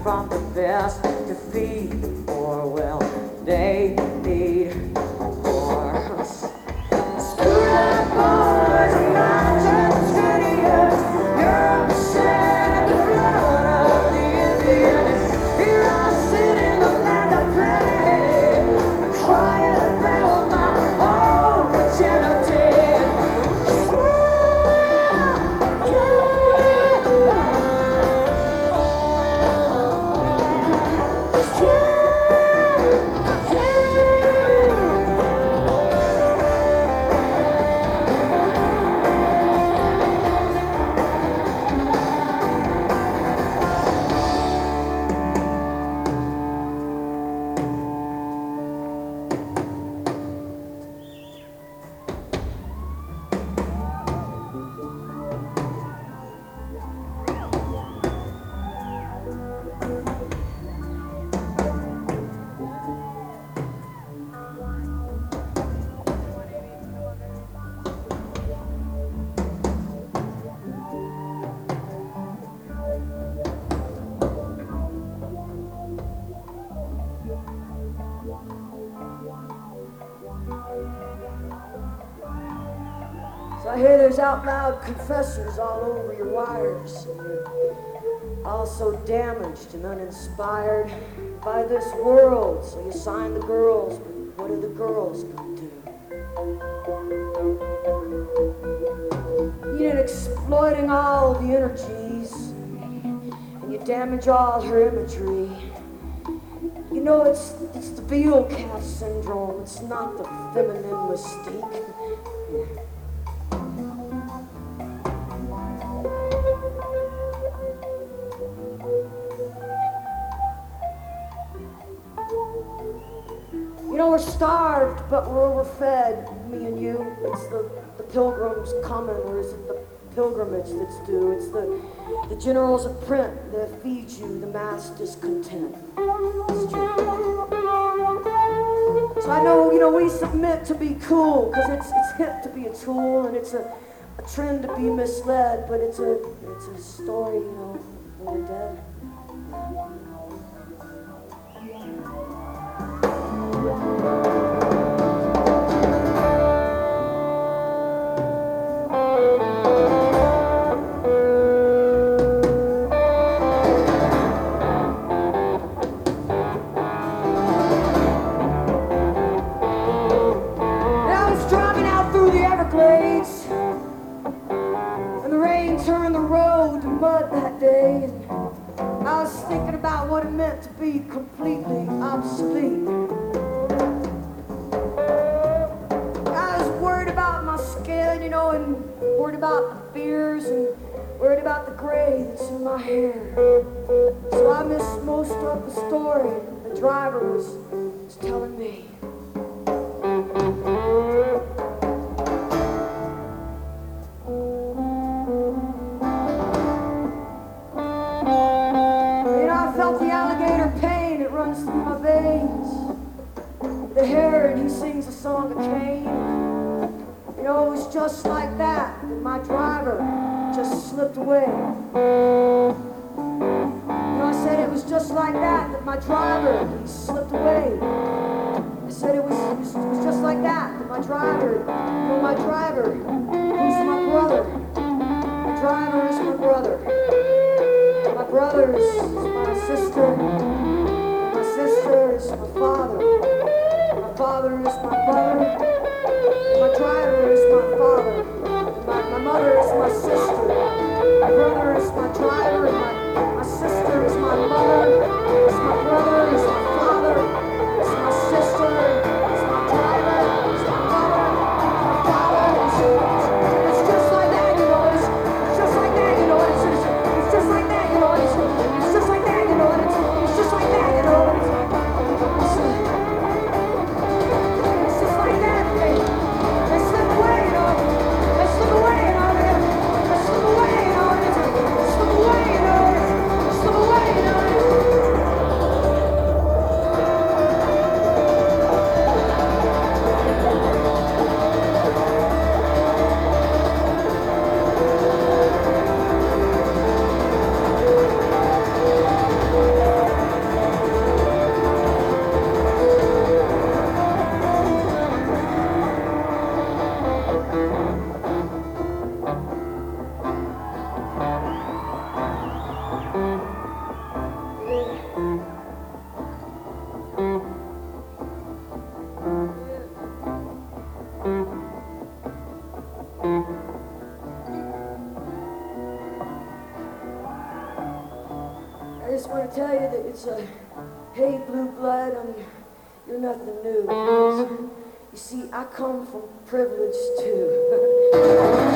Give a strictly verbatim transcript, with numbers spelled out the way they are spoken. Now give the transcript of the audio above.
from the best to feed, or well, they need more. Screw up boys and not just idiots. You're upset the blood of the Indians. Here I sit in the land of plenty, crying about my own virginity. So I hear there's out loud confessors all over your wires, and you're all so damaged and uninspired by this world. So you sign the girls, but what are the girls gonna do? You're exploiting all the energies, and you damage all her imagery. You know, it's it's the Beetle Cat syndrome. It's not the feminine mystique. You know, we're starved, but we're overfed, me and you. It's the, the pilgrims coming, or is it the pilgrimage that's due? It's the, the generals of print that feed you the mass discontent. It's true. So I know, you know, we submit to be cool, because it's, it's hip to be a tool, and it's a, a trend to be misled, but it's a, it's a story, you know, when we're dead. And the rain turned the road to mud that day, and I was thinking about what it meant to be completely obsolete. I was worried about my skin, you know, and worried about the fears, and worried about the gray that's in my hair. So I missed most of the story the driver was, was telling me. Through my veins, the hair, and he sings a song of Cain. You know, it was just like that that my driver just slipped away. You know, I said it was just like that that my driver he slipped away. I said it was, it was, it was just like that that my driver, you know, my driver, who's my brother. My driver is my brother. My brother is my sister. My sister is my father. My father is my brother. My driver is my father. My, my mother is my sister. My brother is my driver. My, my sister is my mother. It's my brother. It's my father. It's my sister. It's my driver. It's my mother. My father. It's, it's just like that, you know. It's, it's just like that, you know. It's, it's, it's just like that, you know. It's, it's just like that, you know. It's, it's just like that, you know. It's, it's just like that. want to tell you that it's a, hey, blue blood, I mean, you're nothing new. You see, I come from privilege too.